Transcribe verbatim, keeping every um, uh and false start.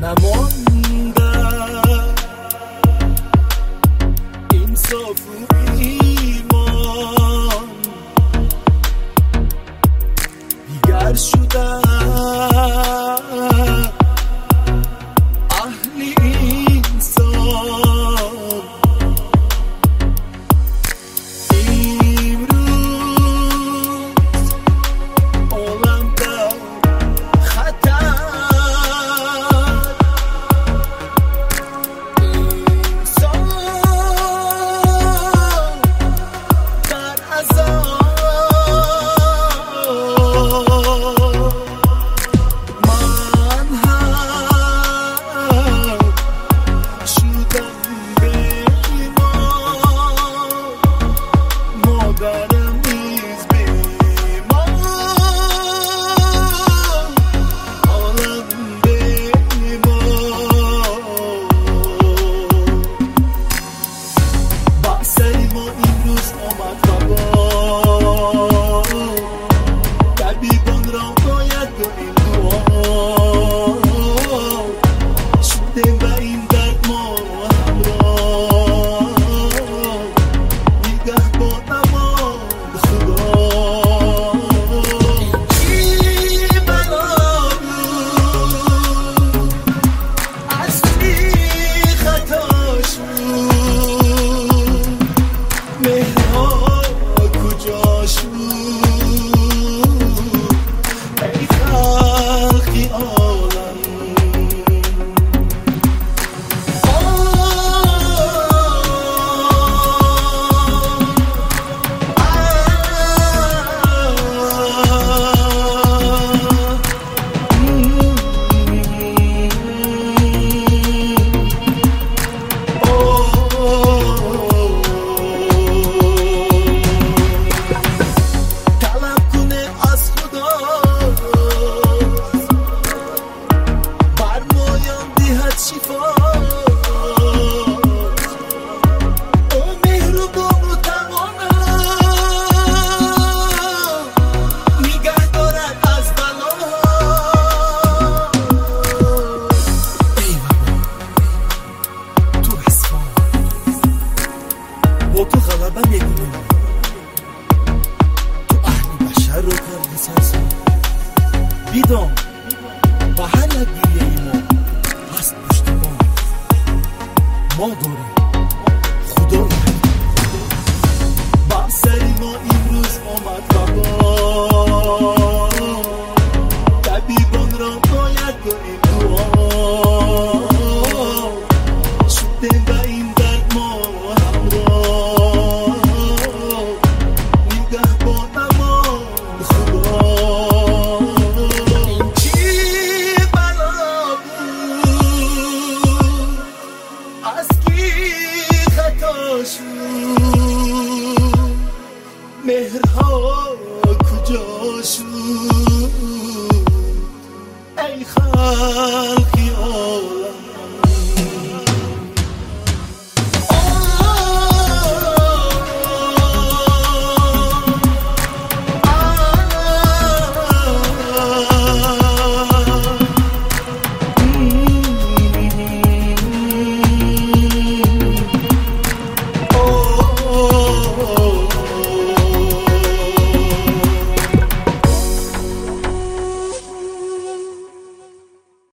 نماندم انصاف و ایمان دیگر شدم اهل انسان امروز عالم در خطر تو غلبه میکنه تو اهل بشر رو کردی سرسان بیدام با هر یک گریه ما هست پشت ما ما داریم خدا با سری ما امروز آمد بابا طبیبان را باید کنیم دعا شدیم به این درد ما مهرها کجا شد ای خلق